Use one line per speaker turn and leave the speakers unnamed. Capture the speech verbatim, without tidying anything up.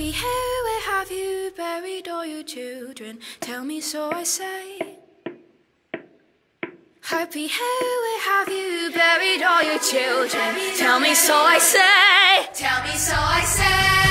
Happy, hey, where have you buried all your children? Tell me, so I say. Happy, hey, where have you buried all your children? Tell me, so I say. Tell me, so I say.